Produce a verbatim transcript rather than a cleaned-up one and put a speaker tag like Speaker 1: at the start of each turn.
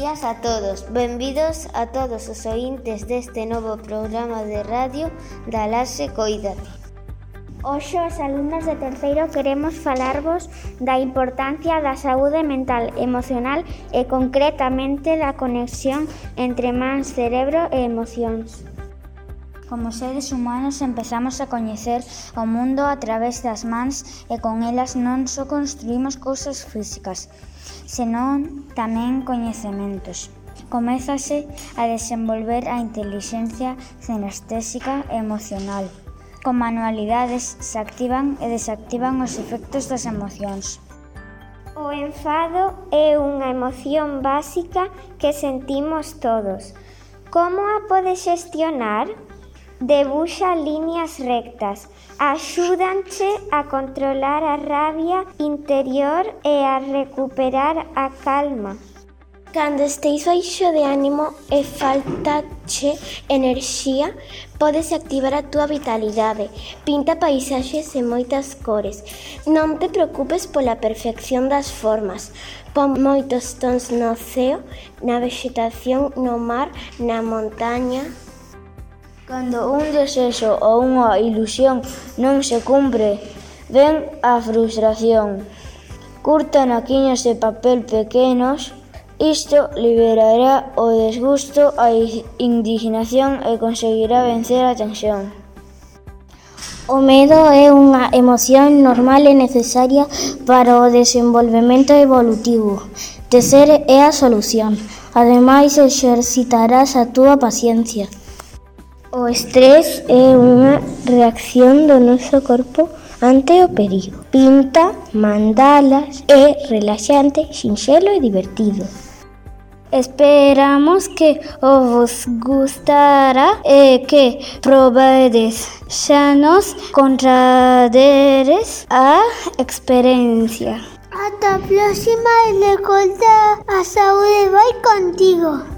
Speaker 1: días a todos. Benvidos a todos os oíntes deste novo programa de radio da Lase Coídate.
Speaker 2: Hoxe os alumnos de terceiro queremos falarvos da importancia da saúde mental, emocional e concretamente da conexión entre mans, cerebro e emocións.
Speaker 3: Como seres humanos empezamos a coñecer o mundo a través das mans e con elas non só construímos cousas físicas, senón tamén coñecementos. Comézase a desenvolver a intelixencia sinestésica e emocional. Con manualidades se activan e desactivan os efectos das emocións.
Speaker 2: O enfado é unha emoción básica que sentimos todos. Como a podes xestionar? Debuxa líneas rectas, axúdanche a controlar a rabia interior e a recuperar a calma.
Speaker 4: Cando esteis baixo de ánimo e faltache enerxía, podes activar a túa vitalidade. Pinta paisaxes de moitas cores. Non te preocupes pola perfección das formas. Pon moitos tons no ceo, na vexetación, no mar, na montaña.
Speaker 5: Cando un desexo ou unha ilusión non se cumpre, ven a frustración. Curta naquiñas de papel pequenos. Isto liberará o desgusto, a indignación e conseguirá vencer a tensión.
Speaker 6: O medo é unha emoción normal e necesaria para o desenvolvemento evolutivo. Tecer é a solución. Ademais, exercitarás a túa paciencia.
Speaker 4: O estrés é unha reacción do noso corpo ante o perigo. Pinta, mandalas, é relaxante, sinxelo e divertido.
Speaker 6: Esperamos que vos gustará e que probedes. Xa nos contaderes a experiencia.
Speaker 7: Ata a próxima e recorda, a saúde vai contigo.